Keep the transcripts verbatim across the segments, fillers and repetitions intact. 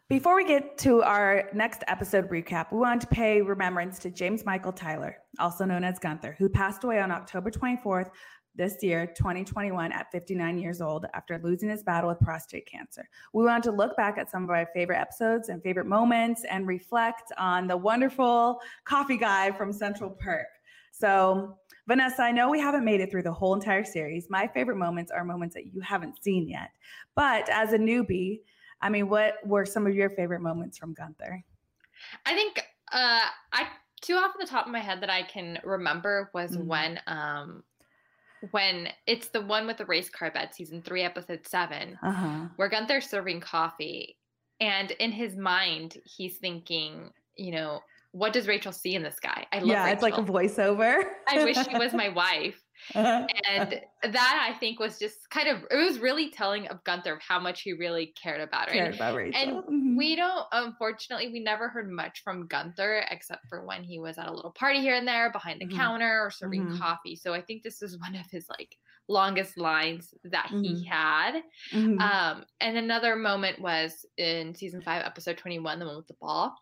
Before we get to our next episode recap, we want to pay remembrance to James Michael Tyler, also known as Gunther, who passed away on October twenty-fourth this year, twenty twenty-one, at fifty-nine years old after losing his battle with prostate cancer. We want to look back at some of our favorite episodes and favorite moments and reflect on the wonderful coffee guy from Central Perk. So, Vanessa, I know we haven't made it through the whole entire series. My favorite moments are moments that you haven't seen yet. But as a newbie, I mean, what were some of your favorite moments from Gunther? I think uh, I two off the top of my head that I can remember was Mhm. when um, when it's the one with the race car bed, season three, episode seven, Uh-huh. where Gunther's serving coffee, and in his mind he's thinking, you know, what does Rachel see in this guy? I love Yeah, Rachel. it's like a voiceover. I wish she was my wife. And that, I think, was just kind of, it was really telling of Gunther of how much he really cared about her. Cared And, about Rachel. and Mhm. we don't, unfortunately, we never heard much from Gunther except for when he was at a little party here and there behind the Mhm. counter or serving Mhm. coffee. So I think this is one of his like longest lines that he Mhm. had. Mhm. Um, and another moment was in season five, episode twenty-one, the one with the ball,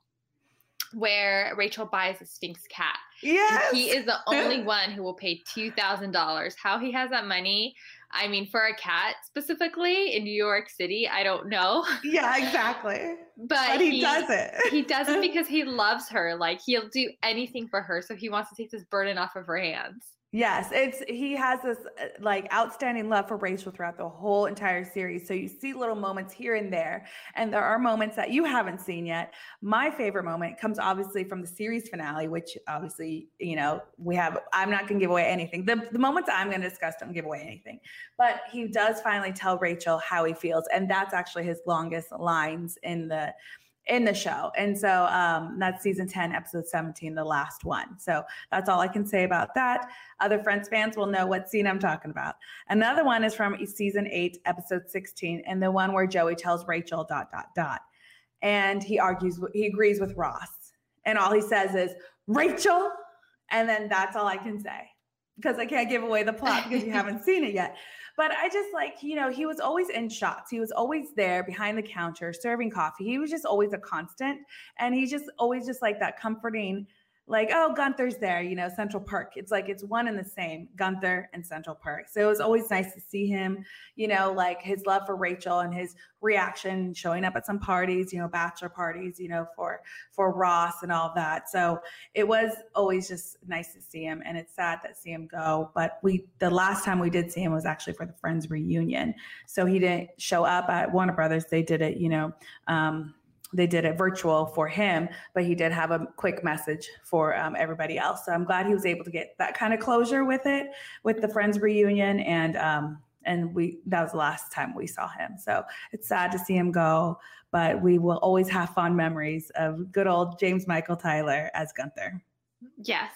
where Rachel buys a Sphinx cat. Yes. And he is the only one who will pay two thousand dollars. How he has that money, I mean, for a cat specifically in New York City, I don't know. Yeah, exactly. But, But he, he does it. He does it because he loves her. Like, he'll do anything for her. So he wants to take this burden off of her hands. Yes, it's he has this uh, like outstanding love for Rachel throughout the whole entire series. So you see little moments here and there, and there are moments that you haven't seen yet. My favorite moment comes obviously from the series finale, which obviously, you know, we have. I'm not going to give away anything. The, the moments I'm going to discuss don't give away anything, but he does finally tell Rachel how he feels, and that's actually his longest lines in the in the show. And so um, that's season ten, episode seventeen, the last one. So that's all I can say about that. Other Friends fans will know what scene I'm talking about. Another one is from season eight, episode sixteen, and the one where Joey tells Rachel dot, dot, dot. And he argues, he agrees with Ross. And all he says is, Rachel. And then that's all I can say, because I can't give away the plot because you haven't seen it yet. But I just like, you know, he was always in shots. He was always there behind the counter serving coffee. He was just always a constant. And he just always just like that comforting, like, oh, Gunther's there, you know, Central Perk. It's like it's one and the same, Gunther and Central Perk. So it was always nice to see him, you know, like his love for Rachel and his reaction, showing up at some parties, you know, bachelor parties, you know, for for Ross and all that. So it was always just nice to see him, and it's sad that see him go. But we, the last time we did see him was actually for the Friends reunion. So he didn't show up at Warner Brothers. They did it, you know, um, they did it virtual for him, but he did have a quick message for um, everybody else. So I'm glad he was able to get that kind of closure with it, with the Friends reunion. And, um, and we, that was the last time we saw him. So it's sad to see him go, but we will always have fond memories of good old James Michael Tyler as Gunther. Yes.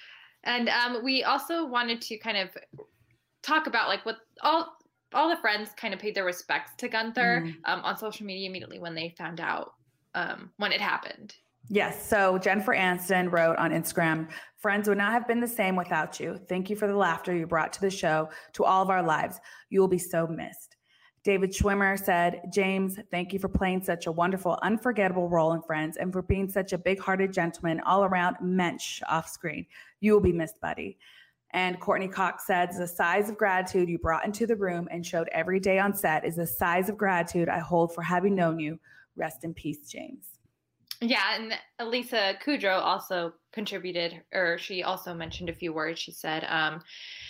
And um, we also wanted to kind of talk about like what all, all the friends kind of paid their respects to Gunther mm. um, on social media immediately when they found out um, when it happened. Yes. So Jennifer Aniston wrote on Instagram, Friends would not have been the same without you. Thank you for the laughter you brought to the show, to all of our lives. You will be so missed. David Schwimmer said, James, thank you for playing such a wonderful, unforgettable role in Friends and for being such a big-hearted gentleman all around mensch off screen. You will be missed, buddy. And Courtney Cox said, the size of gratitude you brought into the room and showed every day on set is the size of gratitude I hold for having known you. Rest in peace, James. Yeah, and Elisa Kudrow also contributed, or she also mentioned a few words. She said, um,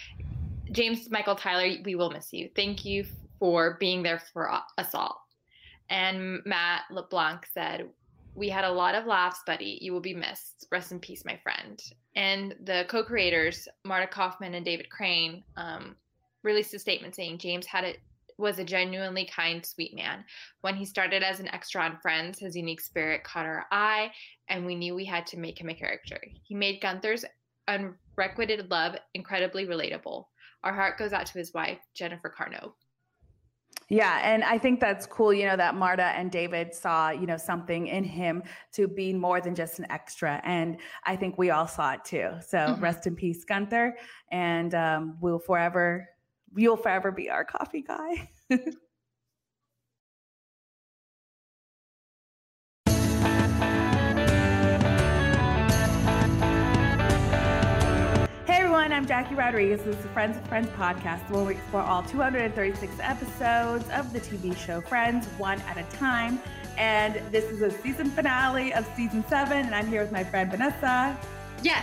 James Michael Tyler, we will miss you. Thank you for being there for us all. And Matt LeBlanc said, we had a lot of laughs, buddy. You will be missed. Rest in peace, my friend. And the co-creators, Marta Kaufman and David Crane, um, released a statement saying James had it was a genuinely kind, sweet man. When he started as an extra on Friends, his unique spirit caught our eye, and we knew we had to make him a character. He made Gunther's unrequited love incredibly relatable. Our heart goes out to his wife, Jennifer Carno. Yeah, and I think that's cool, you know, that Marta and David saw, you know, something in him to be more than just an extra. And I think we all saw it too. So mm-hmm. Rest in peace, Gunther. And um, we'll forever, you'll forever be our coffee guy. I'm Jackie Rodriguez. This is the Friends with Friends podcast, where we explore all two hundred thirty-six episodes of the T V show Friends, one at a time. And this is a season finale of season seven, and I'm here with my friend Vanessa. Yes,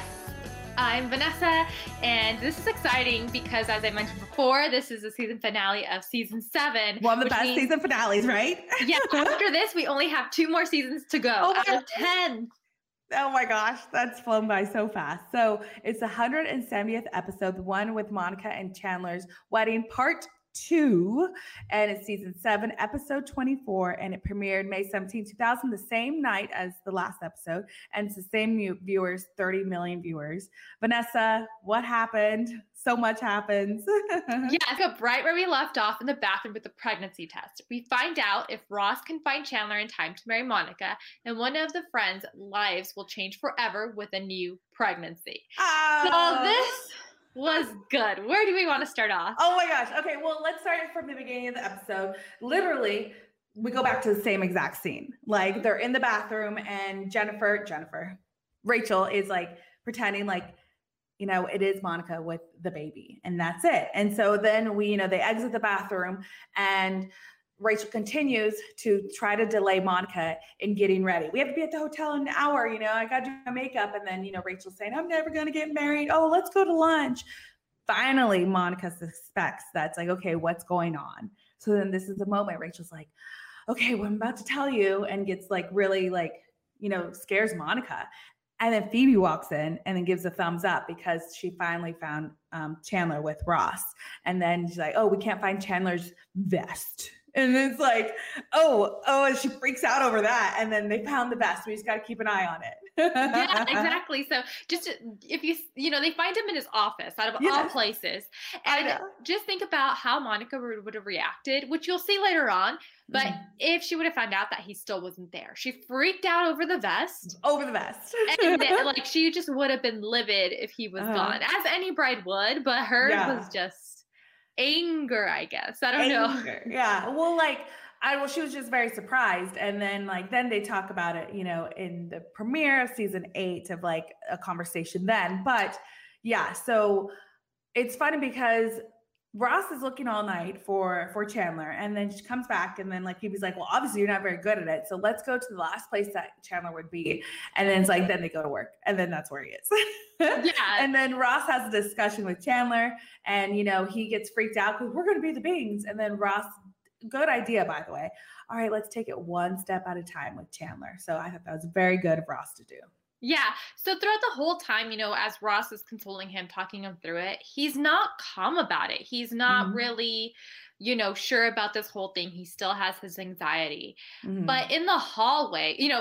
I'm Vanessa, and this is exciting because, as I mentioned before, this is the season finale of season seven. One of the best means, season finales, right? Yeah, after this, we only have two more seasons to go oh out of ten. Oh my gosh, that's flown by so fast. So it's the one hundred seventieth episode, the one with Monica and Chandler's wedding, part two, and it's season seven, episode twenty-four, and it premiered May seventeenth, two thousand, the same night as the last episode, and it's the same viewers, thirty million viewers. Vanessa, what happened? So much happens. Yeah, let's go right where we left off in the bathroom with the pregnancy test. We find out if Ross can find Chandler in time to marry Monica, and one of the friends' lives will change forever with a new pregnancy. Oh. So this was good. Where do we want to start off? Oh my gosh. Okay, well, let's start from the beginning of the episode. Literally, we go back to the same exact scene. Like, they're in the bathroom, and Jennifer, Jennifer, Rachel is like pretending like, you know, it is Monica with the baby, and that's it. And so then we, you know, they exit the bathroom, and Rachel continues to try to delay Monica in getting ready. We have to be at the hotel in an hour. You know, I got to do my makeup. And then, you know, Rachel's saying, I'm never going to get married. Oh, let's go to lunch. Finally, Monica suspects that's like, okay, what's going on? So then this is the moment Rachel's like, okay, well, I'm about to tell you, and gets like really like, you know, scares Monica. And then Phoebe walks in and then gives a thumbs up because she finally found um, Chandler with Ross. And then she's like, oh, we can't find Chandler's vest. And it's like, oh, oh, and she freaks out over that. And then they found the vest. We just got to keep an eye on it. Yeah, exactly. So just if you, you know, they find him in his office out of yes. all places. And just think about how Monica would have reacted, which you'll see later on. But mm. if she would have found out that he still wasn't there, she freaked out over the vest. Over the vest. And then, like, she just would have been livid if he was uh, gone, as any bride would. But hers yeah. was just anger, I guess. I don't anger. know. Yeah. Well, like, I well, she was just very surprised. And then, like, then they talk about it, you know, in the premiere of season eight of like a conversation then. But yeah, so it's funny because Ross is looking all night for for Chandler, and then she comes back, and then like Phoebe's like, well, obviously you're not very good at it, so let's go to the last place that Chandler would be. And then it's like, then they go to work, and then that's where he is. Yeah. And then Ross has a discussion with Chandler, and you know, he gets freaked out because we're going to be the Bings. And then Ross, good idea, by the way. All right, let's take it one step at a time with Chandler. So I thought that was very good of Ross to do. Yeah. So throughout the whole time, you know, as Ross is consoling him, talking him through it, he's not calm about it. He's not mm-hmm. really, you know, sure about this whole thing. He still has his anxiety. Mm-hmm. But in the hallway, you know,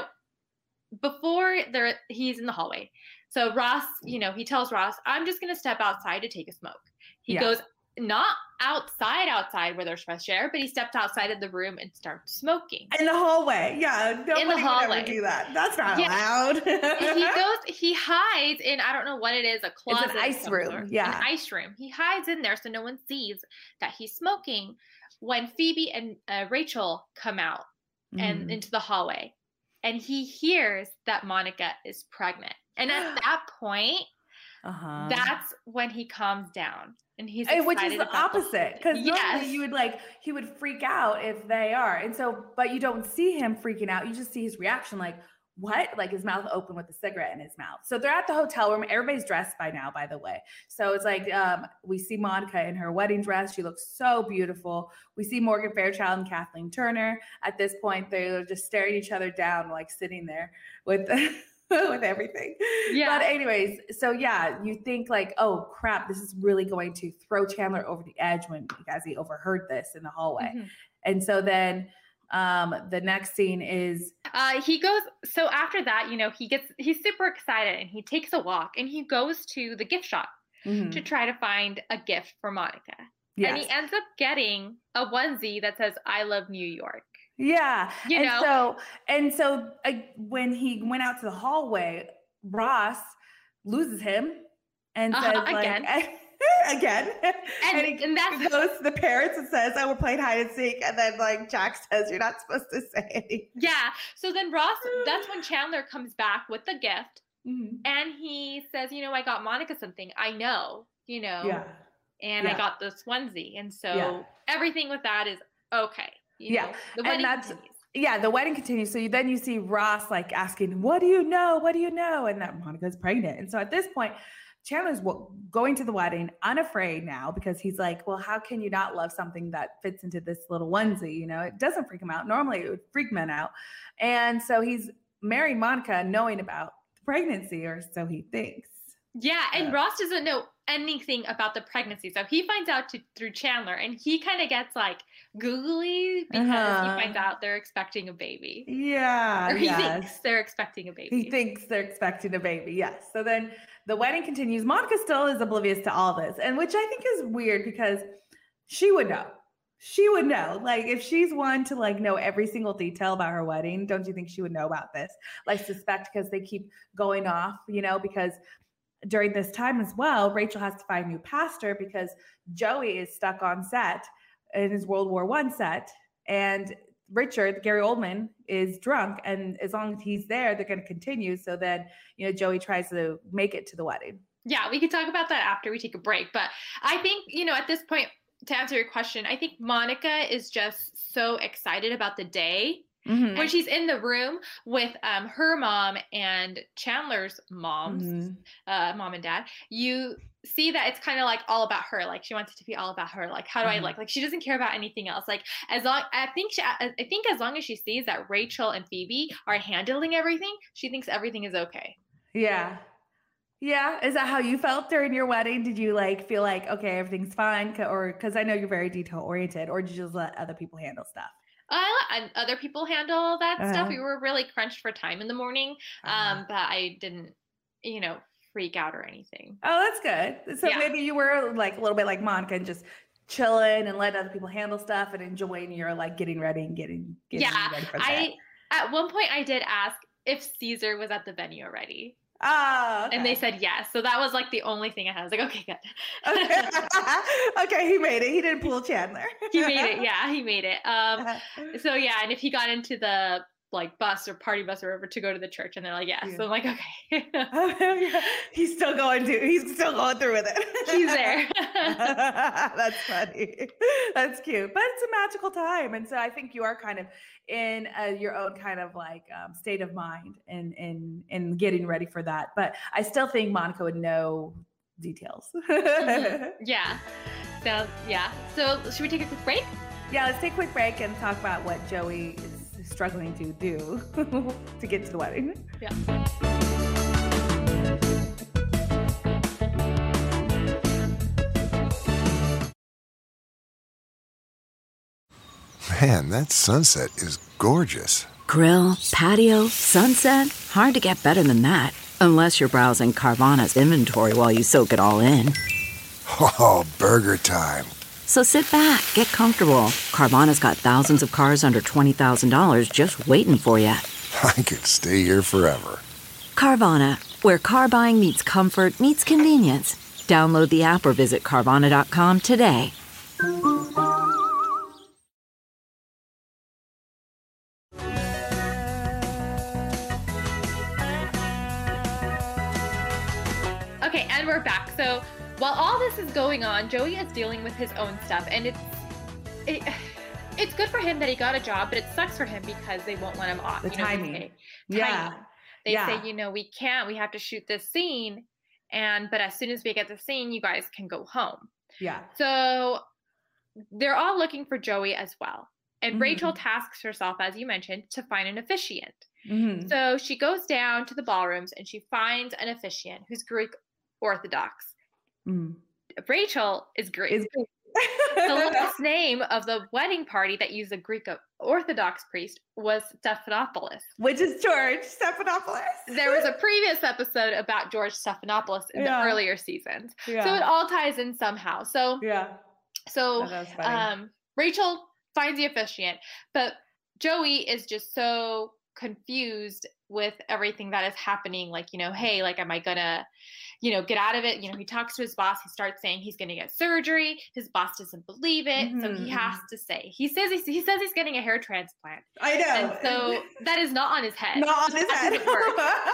before there, he's in the hallway. So Ross, you know, he tells Ross, I'm just going to step outside to take a smoke. He yeah. goes not outside, outside where there's fresh air, but he stepped outside of the room and starts smoking. In the hallway. Yeah. Nobody in the hallway. Would ever do that. That's not yeah. allowed. He goes, he hides in, I don't know what it is, a closet. It's an ice room. Sort, yeah. An ice room. He hides in there so no one sees that he's smoking when Phoebe and uh, Rachel come out mm. and into the hallway. And he hears that Monica is pregnant. And at that point, uh-huh. that's when he calms down. And he's excited, which is the opposite, because yes. normally you would like he would freak out if they are, and so but you don't see him freaking out. You just see his reaction, like what, like his mouth open with a cigarette in his mouth. So they're at the hotel room. Everybody's dressed by now, by the way. So it's like um, we see Monica in her wedding dress. She looks so beautiful. We see Morgan Fairchild and Kathleen Turner. At this point, they're just staring each other down, like sitting there with. with everything. Yeah. But anyways, so yeah, you think like, oh crap, this is really going to throw Chandler over the edge when as he overheard this in the hallway. Mm-hmm. And so then um the next scene is uh he goes so after that, you know, he gets he's super excited and he takes a walk and he goes to the gift shop mm-hmm. to try to find a gift for Monica. Yes. And he ends up getting a onesie that says I love New York. Yeah. You and know? so and so uh, when he went out to the hallway, Ross loses him and uh-huh, says like again. again. And, and he and that's goes to the parents and says, oh, we're playing hide and seek. And then like Jack says, you're not supposed to say anything. Yeah. So then Ross, that's when Chandler comes back with the gift. Mm-hmm. And he says, you know, I got Monica something. I know. you know, yeah. and yeah. I got this onesie. And so Yeah. everything with that is okay. You yeah. know, the And wedding that's, continues. yeah, the wedding continues. So you, then you see Ross like asking, what do you know? What do you know? And that Monica's pregnant. And so at this point, Chandler's going to the wedding unafraid now because he's like, well, how can you not love something that fits into this little onesie? You know, it doesn't freak him out. Normally it would freak men out. And so he's marrying Monica knowing about the pregnancy, or so he thinks. Yeah, and uh, Ross doesn't know anything about the pregnancy. So he finds out to, through Chandler, and he kind of gets like googly because uh-huh. he finds out they're expecting a baby. Yeah. Or he yes. thinks they're expecting a baby. He thinks they're expecting a baby, yes. So then the wedding continues. Monica still is oblivious to all this, and which I think is weird because she would know. She would know. Like, if she's one to like know every single detail about her wedding, don't you think she would know about this? Like, suspect because they keep going off, you know, because during this time as well, Rachel has to find a new pastor because Joey is stuck on set in his World War One set. And Richard, Gary Oldman, is drunk. And as long as he's there, they're going to continue. So then, you know, Joey tries to make it to the wedding. Yeah, we could talk about that after we take a break. But I think, you know, at this point, to answer your question, I think Monica is just so excited about the day. Mm-hmm. When she's in the room with um, her mom and Chandler's moms, mm-hmm. uh, mom and dad, you see that it's kind of like all about her. Like, she wants it to be all about her. Like, how do mm-hmm. I like, like, she doesn't care about anything else. Like, as long, I think, she, I think as long as she sees that Rachel and Phoebe are handling everything, she thinks everything is okay. Yeah. Yeah. Is that how you felt during your wedding? Did you like feel like, okay, everything's fine? Or, cause I know you're very detail oriented, or did you just let other people handle stuff? Uh, and other people handle that uh-huh. stuff. We were really crunched for time in the morning, uh-huh. um, but I didn't, you know, freak out or anything. Oh, that's good. So yeah. maybe you were like a little bit like Monica and just chilling and letting other people handle stuff and enjoying your like getting ready and getting, getting yeah. ready for that. I at one point I did ask if Caesar was at the venue already. Oh, okay. And they said yes. So that was like the only thing I had. I was like, okay, good. okay. okay, he made it. He didn't pull Chandler. he made it. Yeah, he made it. Um, so yeah, and if he got into the like bus or party bus or whatever to go to the church, and they're like, yes. Yeah. So I'm like, okay. he's still going to. He's still going through with it. He's there. That's funny. That's cute. But it's a magical time, and so I think you are kind of in uh, your own kind of like um, state of mind and in in getting ready for that. But I still think Monica would know details. mm-hmm. Yeah. So yeah. So should we take a quick break? Yeah, let's take a quick break and talk about what Joey is struggling to do to get to the wedding. Yeah. Man, that sunset is gorgeous. Grill, patio, sunset. Hard to get better than that. Unless you're browsing Carvana's inventory while you soak it all in. Oh, burger time. So sit back, get comfortable. Carvana's got thousands of cars under twenty thousand dollars just waiting for you. I could stay here forever. Carvana, where car buying meets comfort, meets convenience. Download the app or visit Carvana dot com today. Okay, and we're back. So while all this is going on, Joey is dealing with his own stuff, and it's it, it's good for him that he got a job, but it sucks for him because they won't let him off. The you know, timing. They, yeah. Timing. They yeah. say, you know, we can't, we have to shoot this scene, and but as soon as we get the scene, you guys can go home. Yeah. So they're all looking for Joey as well. And mm-hmm. Rachel tasks herself, as you mentioned, to find an officiant. Mm-hmm. So she goes down to the ballrooms and she finds an officiant who's Greek Orthodox. Mm. Rachel is Greek. Is Greek. The last name of the wedding party that used a Greek Orthodox priest was Stephanopoulos. Which is George Stephanopoulos. There was a previous episode about George Stephanopoulos in yeah. the earlier seasons. Yeah. So it all ties in somehow. So yeah. So um, Rachel finds the officiant, but Joey is just so confused with everything that is happening. Like, you know, hey, like, am I gonna, you know, get out of it? You know, he talks to his boss. He starts saying he's going to get surgery. His boss doesn't believe it. Mm-hmm. So he has to say, he says, he's, he says he's getting a hair transplant. I know. And so that is not on his head. Not on his that head. Doesn't work.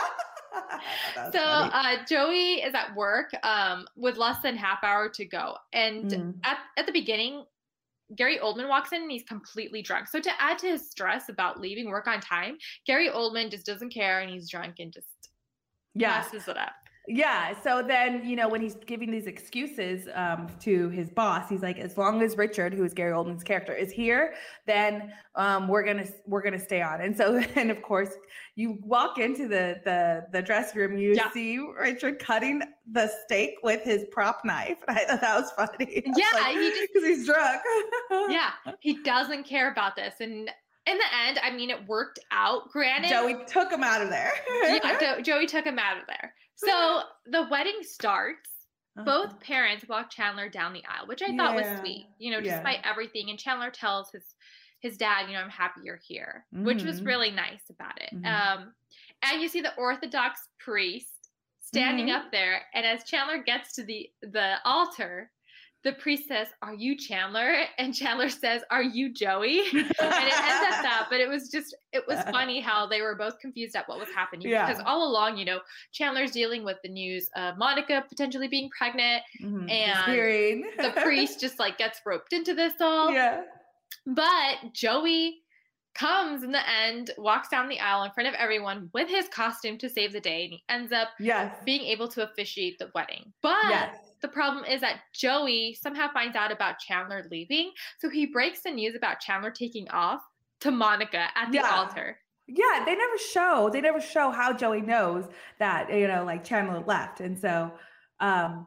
So uh, Joey is at work um, with less than half hour to go. And mm. at, at the beginning, Gary Oldman walks in and he's completely drunk. So to add to his stress about leaving work on time, Gary Oldman just doesn't care and he's drunk and just yeah. messes it up. Yeah. So then, you know, when he's giving these excuses um, to his boss, he's like, as long as Richard, who is Gary Oldman's character, is here, then um, we're going to we're going to stay on. And so then, of course, you walk into the the, the dressing room, you yeah. see Richard cutting the steak with his prop knife. I thought that was funny. Yeah. Like, he just, because he's drunk. Yeah. He doesn't care about this. And in the end, I mean, it worked out. Granted, Joey took him out of there. yeah, jo- Joey took him out of there. So the wedding starts. Uh-huh. Both parents walk Chandler down the aisle, which I thought yeah. was sweet, you know, despite yeah. everything. And Chandler tells his his dad, you know, I'm happy you're here, mm-hmm. which was really nice about it. Mm-hmm. Um, and you see the Orthodox priest standing mm-hmm. up there. And as Chandler gets to the, the altar, the priest says, are you Chandler? And Chandler says, are you Joey? And it ends at that, but it was just, it was funny how they were both confused at what was happening. Yeah. Because all along, you know, Chandler's dealing with the news of Monica potentially being pregnant mm-hmm. and the priest just like gets roped into this all. Yeah. But Joey comes in the end, walks down the aisle in front of everyone with his costume to save the day. And he ends up yes. being able to officiate the wedding. But yes. the problem is that Joey somehow finds out about Chandler leaving. So he breaks the news about Chandler taking off to Monica at the yeah. altar. Yeah, they never show, they never show how Joey knows that, you know, like Chandler left. And so, um,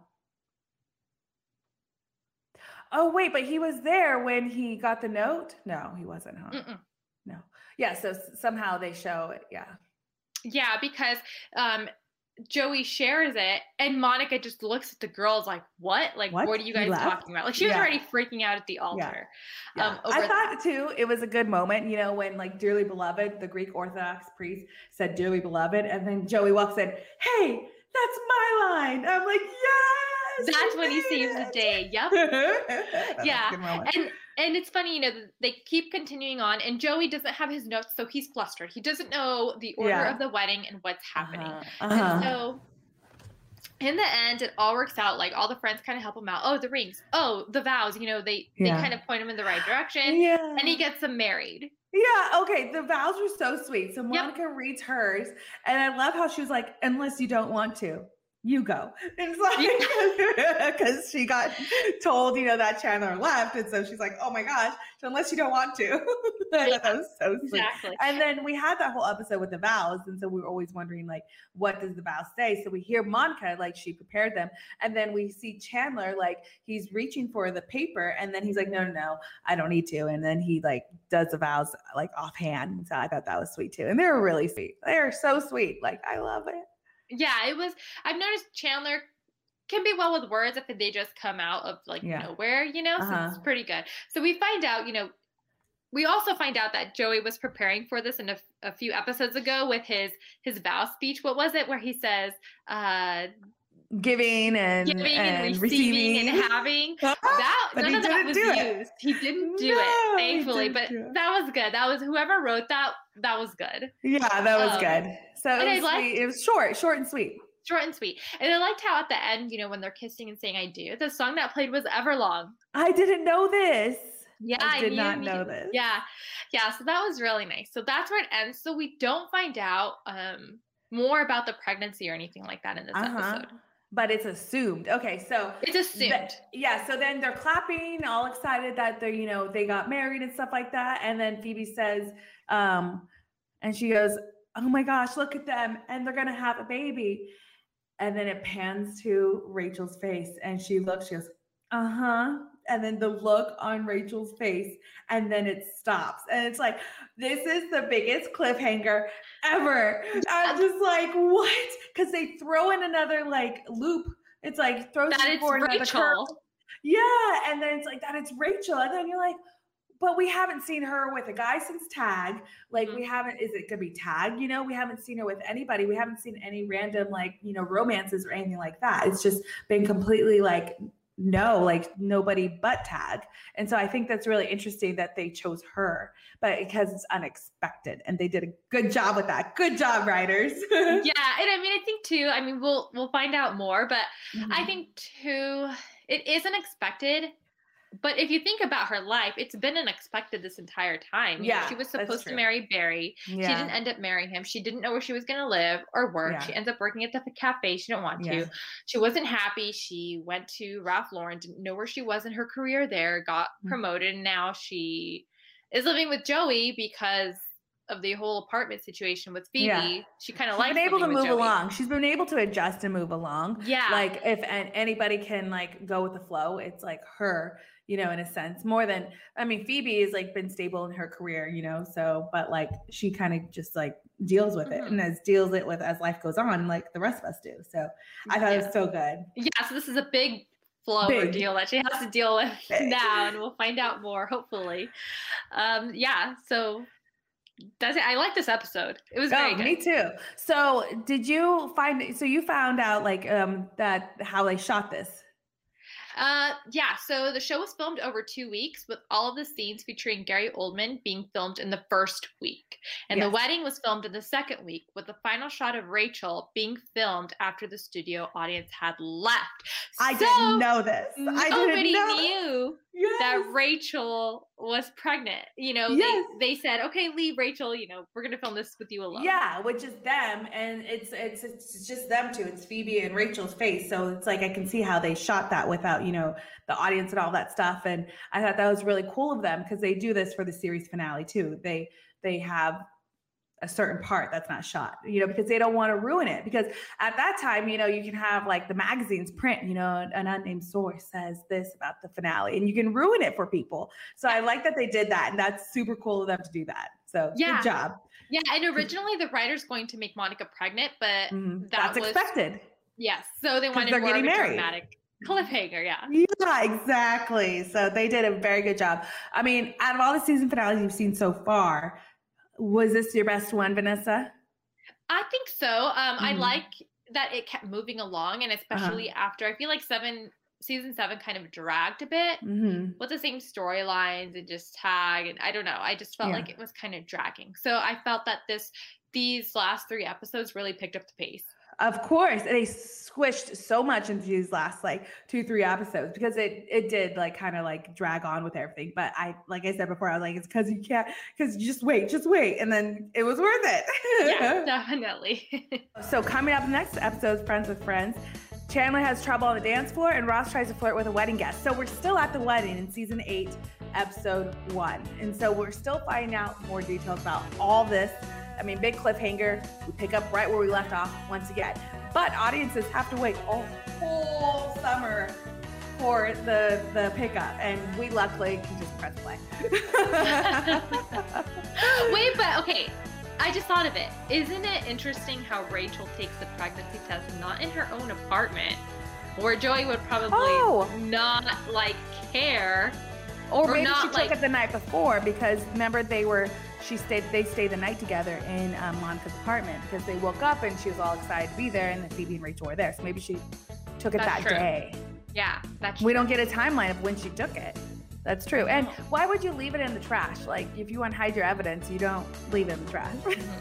oh, wait, but he was there when he got the note? No, he wasn't, huh? Mm-mm. No. Yeah, so somehow they show it, yeah. Yeah, because um, Joey shares it, and Monica just looks at the girls like, what? Like, what, what are you guys talking about? Like, she was yeah. already freaking out at the altar. Yeah. Um, yeah. I thought, too, it was a good moment, you know, when, like, dearly beloved, the Greek Orthodox priest said, dearly beloved, and then Joey walks in, hey, that's my line. I'm like, yes! That's when he saves the day. Yep. yeah. And and it's funny, you know, they keep continuing on, and Joey doesn't have his notes, so he's flustered. He doesn't know the order yeah. of the wedding and what's happening. Uh-huh. Uh-huh. And so in the end, it all works out. Like, all the friends kind of help him out. Oh, the rings. Oh, the vows. You know, they, yeah. they kind of point him in the right direction. Yeah. And he gets them married. Yeah, okay. The vows were so sweet. So Monica yep. reads hers, and I love how she was like, unless you don't want to. You go. It's like, because she got told, you know, that Chandler left. And so she's like, oh my gosh, so unless you don't want to. I thought that was so sweet. Exactly. And then we had that whole episode with the vows. And so we were always wondering, like, what does the vows say? So we hear Monica, like, she prepared them. And then we see Chandler, like, he's reaching for the paper. And then he's like, no, no, no, I don't need to. And then he, like, does the vows, like, offhand. So I thought that was sweet, too. And they were really sweet. They are so sweet. Like, I love it. Yeah, it was, I've noticed Chandler can be well with words if they just come out of like yeah. nowhere, you know, uh-huh. so it's pretty good. So we find out, you know, we also find out that Joey was preparing for this in a, a few episodes ago with his, his vow speech. What was it where he says, uh, giving and, giving and, and receiving, receiving and having that but none of that was used. It. He didn't do no, it, thankfully, but that was good. That was whoever wrote that. That was good. Yeah, that was um, good. So it was, liked, it was short, short and sweet. Short and sweet. And I liked how at the end, you know, when they're kissing and saying I do, the song that played was Everlong. I didn't know this. Yeah, I did I not know this. Yeah. Yeah. So that was really nice. So that's where it ends. So we don't find out um, more about the pregnancy or anything like that in this uh-huh. episode. But it's assumed. Okay, so it's assumed. The, yeah. So then they're clapping, all excited that they're, you know, they got married and stuff like that. And then Phoebe says, um, and she goes, oh my gosh, look at them. And they're going to have a baby. And then it pans to Rachel's face and she looks, she goes, uh-huh. And then the look on Rachel's face, and then it stops. And it's like, this is the biggest cliffhanger ever. I'm just like, what? Because they throw in another like loop. It's like throws that in for another Rachel. curve. Yeah. And then it's like that it's Rachel. And then you're like, but we haven't seen her with a guy since Tag. Like mm-hmm. we haven't, is it going to be Tag? You know, we haven't seen her with anybody. We haven't seen any random like, you know, romances or anything like that. It's just been completely like know, like nobody but Tag. And so I think that's really interesting that they chose her, but because it's unexpected and they did a good job with that. Good job, writers. Yeah. And I mean, I think too, I mean, we'll, we'll find out more, but mm-hmm. I think too, it is unexpected. But if you think about her life, it's been unexpected this entire time. You yeah, know, she was supposed to marry Barry. Yeah. She didn't end up marrying him. She didn't know where she was going to live or work. Yeah. She ends up working at the cafe. She didn't want yeah. to. She wasn't happy. She went to Ralph Lauren, didn't know where she was in her career there, got mm-hmm. promoted. And now she is living with Joey because of the whole apartment situation with Phoebe. Yeah. She kind of likes been able to move Joey. along. She's been able to adjust and move along. Yeah. Like if an, anybody can like go with the flow, it's like her, you know, in a sense, more than, I mean, Phoebe has like been stable in her career, you know, so, but like she kind of just like deals with mm-hmm. it and as deals it with as life goes on, like the rest of us do. So I thought yeah. it was so good. Yeah. So this is a big flow big. ordeal that she has to deal with big. now, and we'll find out more, hopefully. Um, yeah. So that's it. I like this episode. It was very oh, good. Me too. So did you find, so you found out like um, that how they shot this? Uh, yeah, so the show was filmed over two weeks with all of the scenes featuring Gary Oldman being filmed in the first week. And yes. the wedding was filmed in the second week with the final shot of Rachel being filmed after the studio audience had left. I so didn't know this. I nobody didn't know. knew yes. that Rachel was pregnant. You know, yes. they, they said, okay, leave Rachel, you know, we're going to film this with you alone. Yeah, which is them. And it's, it's, it's just them two. It's Phoebe and Rachel's face. So it's like, I can see how they shot that without, you know, the audience and all that stuff. And I thought that was really cool of them because they do this for the series finale too. They, they have a certain part that's not shot, you know, because they don't want to ruin it. Because at that time, you know, you can have like the magazines print, you know, an unnamed source says this about the finale and you can ruin it for people. So I like that they did that. And that's super cool of them to do that. So yeah. good job. Yeah. And originally the writer's going to make Monica pregnant, but mm-hmm. that that's was, expected. Yes. So they wanted more of a married. dramatic cliffhanger. Yeah. Yeah, exactly. So they did a very good job. I mean, out of all the season finales you've seen so far, was this your best one, Vanessa? I think so. Um, mm-hmm. I like that it kept moving along, and especially uh-huh. after I feel like seven season seven kind of dragged a bit mm-hmm. with the same storylines and just Tag, and I don't know. I just felt yeah. like it was kind of dragging. So I felt that this these last three episodes really picked up the pace. Of course, they squished so much into these last like two, three episodes because it it did like kind of like drag on with everything. But I, like I said before, I was like, it's because you can't, because you just wait, just wait, and then it was worth it. Yeah, definitely. So coming up next episode, Friends with Friends, Chandler has trouble on the dance floor, and Ross tries to flirt with a wedding guest. So we're still at the wedding in season eight, episode one, and so we're still finding out more details about all this. I mean, big cliffhanger. We pick up right where we left off once again. But audiences have to wait a whole summer for the the pickup, and we luckily can just press play. Wait, but okay. I just thought of it. Isn't it interesting how Rachel takes the pregnancy test not in her own apartment, where Joey would probably oh. not like care, or, or maybe not, she took like, it the night before because remember they were. She stayed, they stayed the night together in um, Monica's apartment because they woke up and she was all excited to be there and then Phoebe and Rachel were there. So maybe she took it that's that true. day. Yeah, that's We true. don't get a timeline of when she took it. That's true. And why would you leave it in the trash? Like if you want to hide your evidence, you don't leave it in the trash.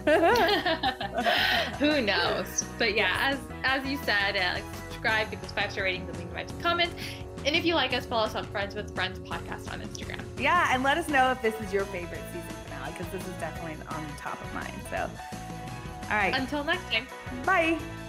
Who knows? But yeah, as as you said, uh, like subscribe, give us five-star ratings and leave five comments. And if you like us, follow us on Friends with Friends podcast on Instagram. Yeah, and let us know if this is your favorite season finale because this is definitely on top of mine. So, all right. Until next time. Bye.